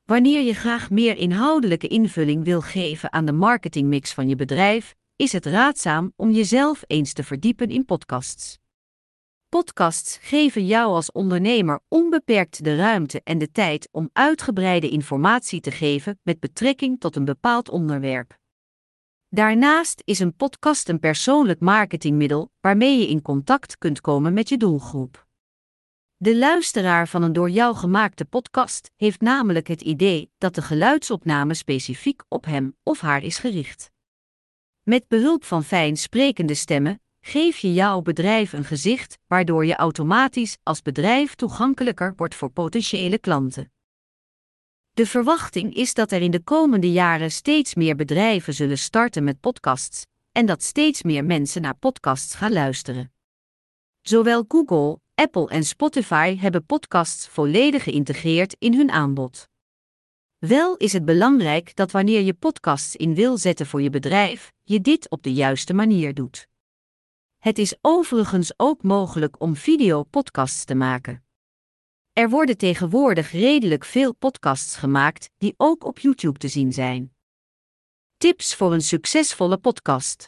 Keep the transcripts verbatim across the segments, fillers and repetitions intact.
Wanneer je graag meer inhoudelijke invulling wil geven aan de marketingmix van je bedrijf, is het raadzaam om jezelf eens te verdiepen in podcasts. Podcasts geven jou als ondernemer onbeperkt de ruimte en de tijd om uitgebreide informatie te geven met betrekking tot een bepaald onderwerp. Daarnaast is een podcast een persoonlijk marketingmiddel waarmee je in contact kunt komen met je doelgroep. De luisteraar van een door jou gemaakte podcast heeft namelijk het idee dat de geluidsopname specifiek op hem of haar is gericht. Met behulp van fijn sprekende stemmen geef je jouw bedrijf een gezicht, waardoor je automatisch als bedrijf toegankelijker wordt voor potentiële klanten. De verwachting is dat er in de komende jaren steeds meer bedrijven zullen starten met podcasts en dat steeds meer mensen naar podcasts gaan luisteren. Zowel Google, Apple en Spotify hebben podcasts volledig geïntegreerd in hun aanbod. Wel is het belangrijk dat wanneer je podcasts in wil zetten voor je bedrijf, je dit op de juiste manier doet. Het is overigens ook mogelijk om videopodcasts te maken. Er worden tegenwoordig redelijk veel podcasts gemaakt die ook op YouTube te zien zijn. Tips voor een succesvolle podcast.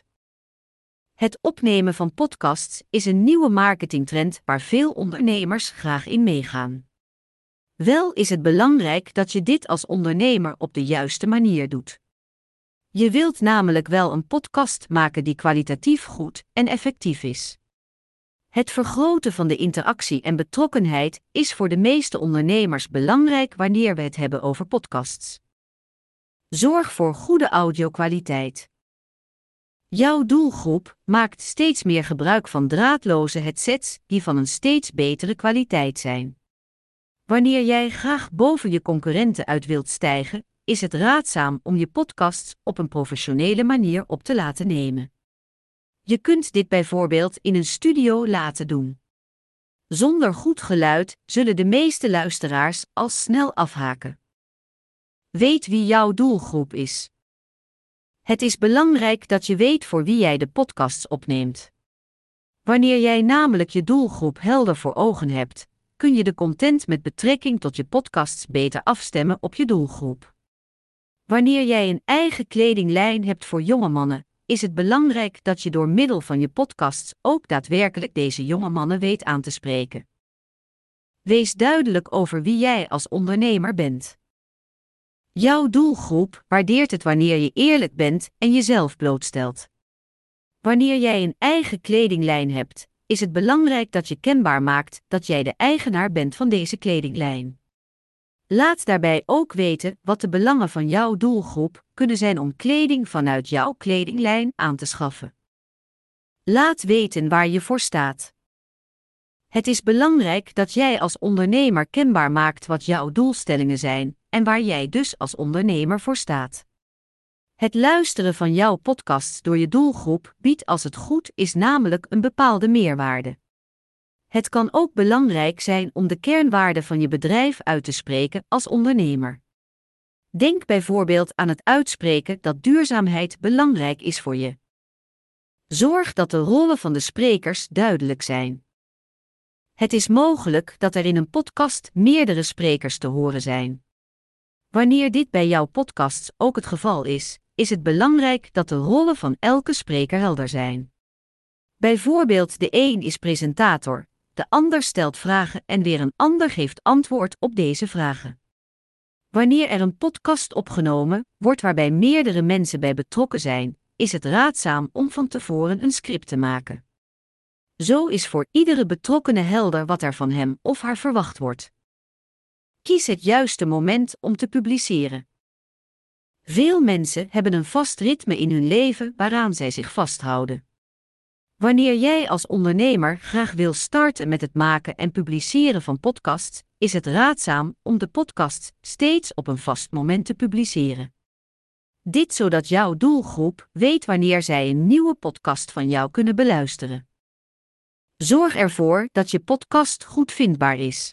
Het opnemen van podcasts is een nieuwe marketingtrend waar veel ondernemers graag in meegaan. Wel is het belangrijk dat je dit als ondernemer op de juiste manier doet. Je wilt namelijk wel een podcast maken die kwalitatief goed en effectief is. Het vergroten van de interactie en betrokkenheid is voor de meeste ondernemers belangrijk wanneer we het hebben over podcasts. Zorg voor goede audiokwaliteit. Jouw doelgroep maakt steeds meer gebruik van draadloze headsets die van een steeds betere kwaliteit zijn. Wanneer jij graag boven je concurrenten uit wilt stijgen, is het raadzaam om je podcasts op een professionele manier op te laten nemen. Je kunt dit bijvoorbeeld in een studio laten doen. Zonder goed geluid zullen de meeste luisteraars al snel afhaken. Weet wie jouw doelgroep is. Het is belangrijk dat je weet voor wie jij de podcasts opneemt. Wanneer jij namelijk je doelgroep helder voor ogen hebt, kun je de content met betrekking tot je podcasts beter afstemmen op je doelgroep. Wanneer jij een eigen kledinglijn hebt voor jonge mannen, is het belangrijk dat je door middel van je podcasts ook daadwerkelijk deze jonge mannen weet aan te spreken. Wees duidelijk over wie jij als ondernemer bent. Jouw doelgroep waardeert het wanneer je eerlijk bent en jezelf blootstelt. Wanneer jij een eigen kledinglijn hebt, is het belangrijk dat je kenbaar maakt dat jij de eigenaar bent van deze kledinglijn. Laat daarbij ook weten wat de belangen van jouw doelgroep kunnen zijn om kleding vanuit jouw kledinglijn aan te schaffen. Laat weten waar je voor staat. Het is belangrijk dat jij als ondernemer kenbaar maakt wat jouw doelstellingen zijn en waar jij dus als ondernemer voor staat. Het luisteren van jouw podcasts door je doelgroep biedt als het goed is namelijk een bepaalde meerwaarde. Het kan ook belangrijk zijn om de kernwaarden van je bedrijf uit te spreken als ondernemer. Denk bijvoorbeeld aan het uitspreken dat duurzaamheid belangrijk is voor je. Zorg dat de rollen van de sprekers duidelijk zijn. Het is mogelijk dat er in een podcast meerdere sprekers te horen zijn. Wanneer dit bij jouw podcasts ook het geval is, is het belangrijk dat de rollen van elke spreker helder zijn. Bijvoorbeeld de een is presentator, de ander stelt vragen en weer een ander geeft antwoord op deze vragen. Wanneer er een podcast opgenomen wordt waarbij meerdere mensen bij betrokken zijn, is het raadzaam om van tevoren een script te maken. Zo is voor iedere betrokkene helder wat er van hem of haar verwacht wordt. Kies het juiste moment om te publiceren. Veel mensen hebben een vast ritme in hun leven waaraan zij zich vasthouden. Wanneer jij als ondernemer graag wil starten met het maken en publiceren van podcasts, is het raadzaam om de podcast steeds op een vast moment te publiceren. Dit zodat jouw doelgroep weet wanneer zij een nieuwe podcast van jou kunnen beluisteren. Zorg ervoor dat je podcast goed vindbaar is.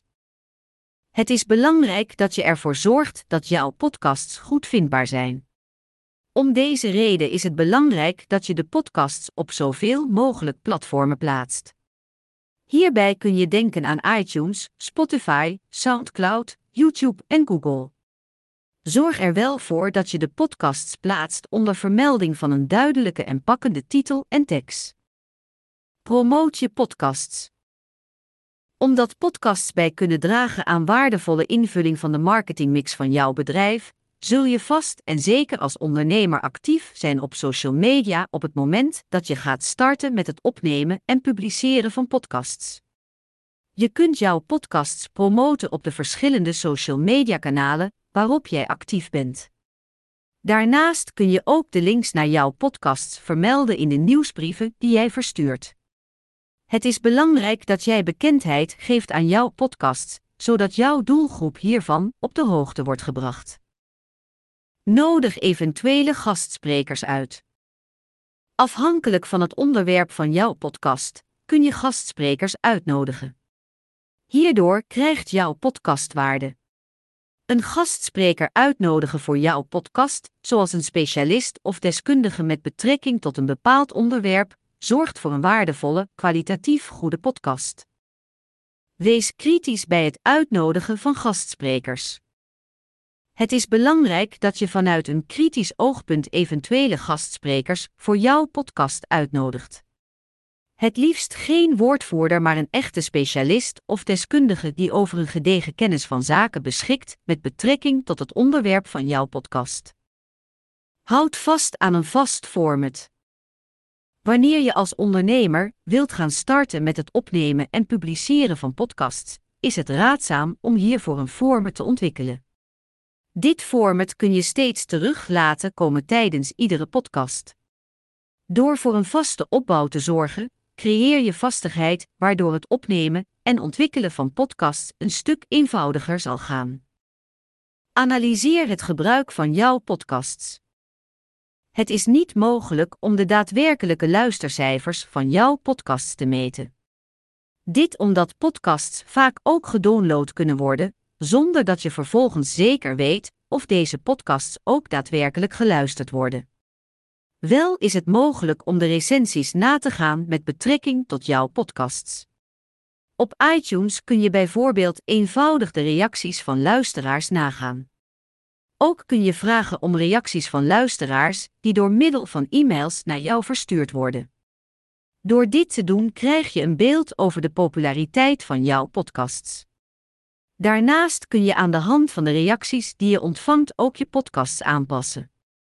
Het is belangrijk dat je ervoor zorgt dat jouw podcasts goed vindbaar zijn. Om deze reden is het belangrijk dat je de podcasts op zoveel mogelijk platformen plaatst. Hierbij kun je denken aan iTunes, Spotify, SoundCloud, YouTube en Google. Zorg er wel voor dat je de podcasts plaatst onder vermelding van een duidelijke en pakkende titel en tekst. Promoot je podcasts. Omdat podcasts bij kunnen dragen aan waardevolle invulling van de marketingmix van jouw bedrijf, zul je vast en zeker als ondernemer actief zijn op social media op het moment dat je gaat starten met het opnemen en publiceren van podcasts. Je kunt jouw podcasts promoten op de verschillende social media kanalen waarop jij actief bent. Daarnaast kun je ook de links naar jouw podcasts vermelden in de nieuwsbrieven die jij verstuurt. Het is belangrijk dat jij bekendheid geeft aan jouw podcasts, zodat jouw doelgroep hiervan op de hoogte wordt gebracht. Nodig eventuele gastsprekers uit. Afhankelijk van het onderwerp van jouw podcast, kun je gastsprekers uitnodigen. Hierdoor krijgt jouw podcast waarde. Een gastspreker uitnodigen voor jouw podcast, zoals een specialist of deskundige met betrekking tot een bepaald onderwerp, zorgt voor een waardevolle, kwalitatief goede podcast. Wees kritisch bij het uitnodigen van gastsprekers. Het is belangrijk dat je vanuit een kritisch oogpunt eventuele gastsprekers voor jouw podcast uitnodigt. Het liefst geen woordvoerder, maar een echte specialist of deskundige die over een gedegen kennis van zaken beschikt met betrekking tot het onderwerp van jouw podcast. Houd vast aan een vast format. Wanneer je als ondernemer wilt gaan starten met het opnemen en publiceren van podcasts, is het raadzaam om hiervoor een format te ontwikkelen. Dit format kun je steeds terug laten komen tijdens iedere podcast. Door voor een vaste opbouw te zorgen, creëer je vastigheid waardoor het opnemen en ontwikkelen van podcasts een stuk eenvoudiger zal gaan. Analyseer het gebruik van jouw podcasts. Het is niet mogelijk om de daadwerkelijke luistercijfers van jouw podcasts te meten. Dit omdat podcasts vaak ook gedownload kunnen worden, zonder dat je vervolgens zeker weet of deze podcasts ook daadwerkelijk geluisterd worden. Wel is het mogelijk om de recensies na te gaan met betrekking tot jouw podcasts. Op iTunes kun je bijvoorbeeld eenvoudig de reacties van luisteraars nagaan. Ook kun je vragen om reacties van luisteraars die door middel van e-mails naar jou verstuurd worden. Door dit te doen krijg je een beeld over de populariteit van jouw podcasts. Daarnaast kun je aan de hand van de reacties die je ontvangt ook je podcasts aanpassen.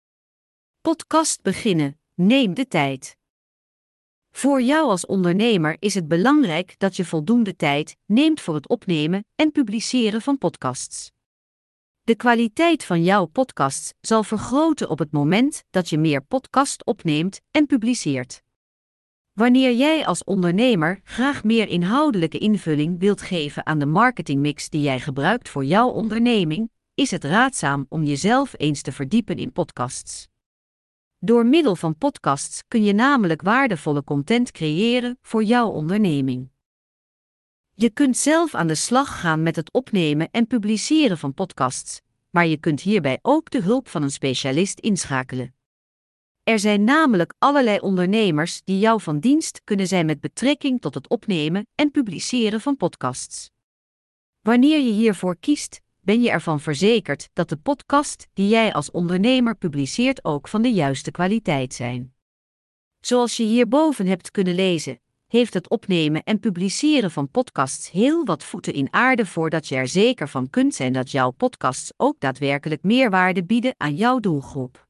Podcast beginnen. Neem de tijd. Voor jou als ondernemer is het belangrijk dat je voldoende tijd neemt voor het opnemen en publiceren van podcasts. De kwaliteit van jouw podcasts zal vergroten op het moment dat je meer podcast opneemt en publiceert. Wanneer jij als ondernemer graag meer inhoudelijke invulling wilt geven aan de marketingmix die jij gebruikt voor jouw onderneming, is het raadzaam om jezelf eens te verdiepen in podcasts. Door middel van podcasts kun je namelijk waardevolle content creëren voor jouw onderneming. Je kunt zelf aan de slag gaan met het opnemen en publiceren van podcasts, maar je kunt hierbij ook de hulp van een specialist inschakelen. Er zijn namelijk allerlei ondernemers die jou van dienst kunnen zijn met betrekking tot het opnemen en publiceren van podcasts. Wanneer je hiervoor kiest, ben je ervan verzekerd dat de podcast die jij als ondernemer publiceert ook van de juiste kwaliteit zijn. Zoals je hierboven hebt kunnen lezen, heeft het opnemen en publiceren van podcasts heel wat voeten in aarde voordat je er zeker van kunt zijn dat jouw podcasts ook daadwerkelijk meerwaarde bieden aan jouw doelgroep.